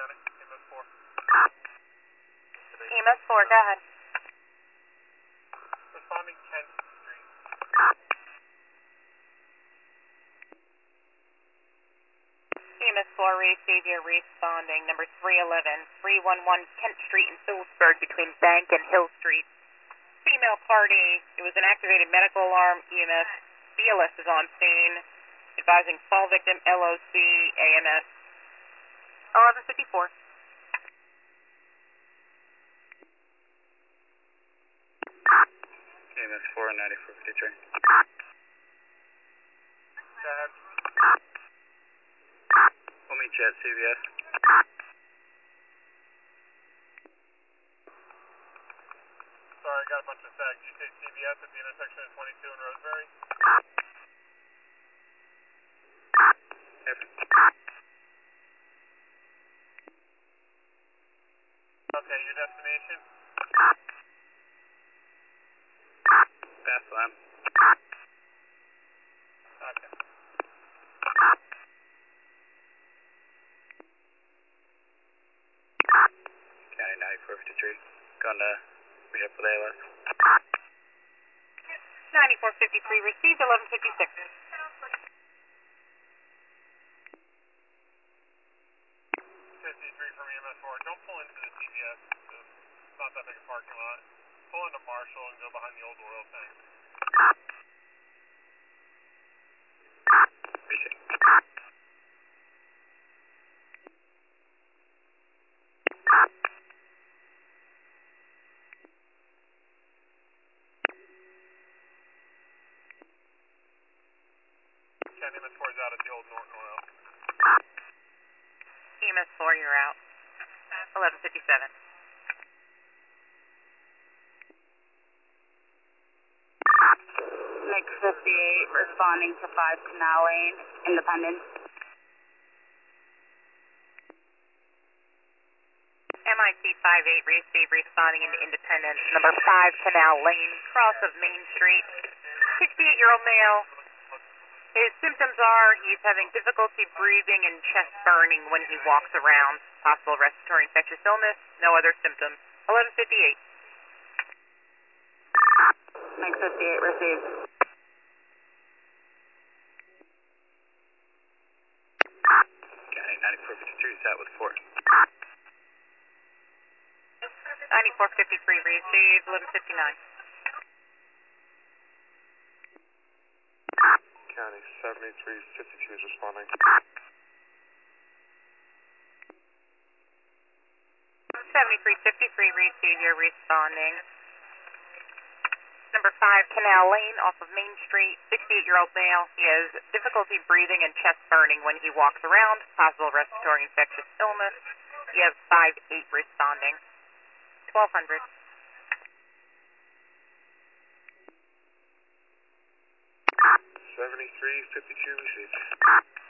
County, EMS 4. EMS 4, go ahead. Responding 10th Street. EMS 4, receive your responding number 311, 311 Kent Street in Phillipsburg between Bank and Hill Street. Female party, it was an activated medical alarm, EMS, BLS is on scene, advising fall victim, LOC, AMS, 1154. EMS 4, 9453. Go ahead. We'll meet you at CVS. Sorry, I got a bunch of static. Did you say CVS at the intersection of 22 and Roseberry? Yep. Okay, your destination? Bethlehem. Okay. County 9453. Going to meet up with ALS. 9453, received 1156. 53 from EMS 4. Don't pull into the CVS. It's not that big a parking lot. Pull into Marshall and go behind the old oil tank. Appreciate it. County EMS 4 is out at the old Norton Oil. EMS 4, you're out. 1157. Mix 58, responding to 5 Canal Lane, Independence. MIT 58, receive, responding into Independence, number 5 Canal Lane, cross of Main Street. 68-year-old male. His symptoms are he's having difficulty breathing and chest burning when he walks around. Possible respiratory infectious illness, no other symptoms. 1158. Mix 58, received. County 9453 is out with 4. 9453, received 1159. County 7352 is responding. 7353, receive, you're responding. Number 5 Canal Lane off of Main Street, 68-year-old male. He has difficulty breathing and chest burning when he walks around. Possible respiratory infectious illness. You have 5-8 responding. 1200. 7352 received.